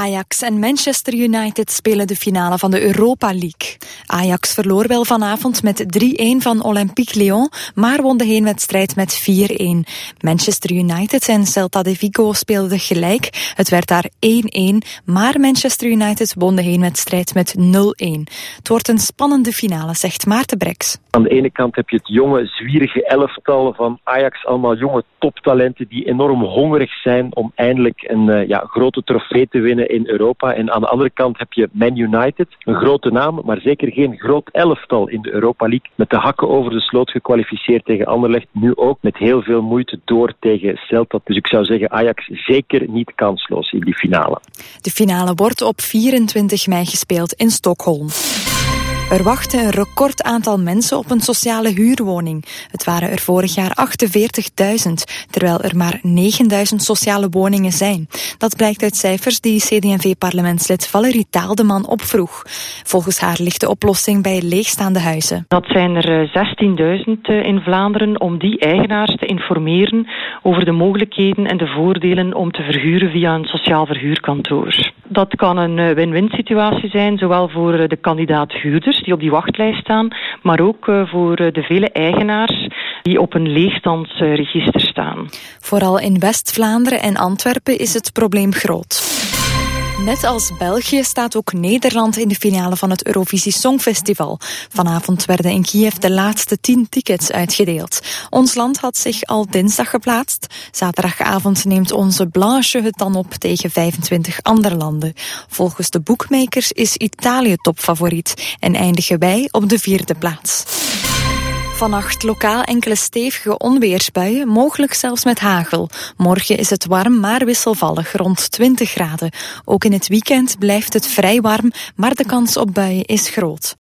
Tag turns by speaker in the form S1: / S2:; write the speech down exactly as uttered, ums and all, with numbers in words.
S1: Ajax en Manchester United spelen de finale van de Europa League. Ajax verloor wel vanavond met drie-een van Olympique Lyon, maar won de heenwedstrijd met vier-een. Manchester United en Celta de Vigo speelden gelijk. Het werd daar één-een, maar Manchester United won de heenwedstrijd met nul-een. Het wordt een spannende finale, zegt Maarten Breks.
S2: Aan de ene kant heb je het jonge, zwierige elftal van Ajax, allemaal jonge toptalenten die enorm hongerig zijn om eindelijk een uh, ja, grote trofee te winnen in Europa. En aan de andere kant heb je Man United, een grote naam, maar zeker geen groot elftal in de Europa League. Met de hakken over de sloot gekwalificeerd tegen Anderlecht, nu ook met heel veel moeite door tegen Celta. Dus ik zou zeggen, Ajax zeker niet kansloos in die finale.
S1: De finale wordt op vierentwintig mei gespeeld in Stockholm. Er wachten een record aantal mensen op een sociale huurwoning. Het waren er vorig jaar achtenveertigduizend, terwijl er maar negenduizend sociale woningen zijn. Dat blijkt uit cijfers die C D en V-parlementslid Valerie Taaldeman opvroeg. Volgens haar ligt de oplossing bij leegstaande huizen.
S3: Dat zijn er zestienduizend in Vlaanderen om die eigenaars te informeren over de mogelijkheden en de voordelen om te verhuren via een sociaal verhuurkantoor. Dat kan een win-win situatie zijn, zowel voor de kandidaat-huurders die op die wachtlijst staan, maar ook voor de vele eigenaars die op een leegstandsregister staan.
S1: Vooral in West-Vlaanderen en Antwerpen is het probleem groot. Net als België staat ook Nederland in de finale van het Eurovisie Songfestival. Vanavond werden in Kiev de laatste tien tickets uitgedeeld. Ons land had zich al dinsdag geplaatst. Zaterdagavond neemt onze Blanche het dan op tegen vijfentwintig andere landen. Volgens de boekmakers is Italië topfavoriet en eindigen wij op de vierde plaats. Vannacht lokaal enkele stevige onweersbuien, mogelijk zelfs met hagel. Morgen is het warm, maar wisselvallig, rond twintig graden. Ook in het weekend blijft het vrij warm, maar de kans op buien is groot.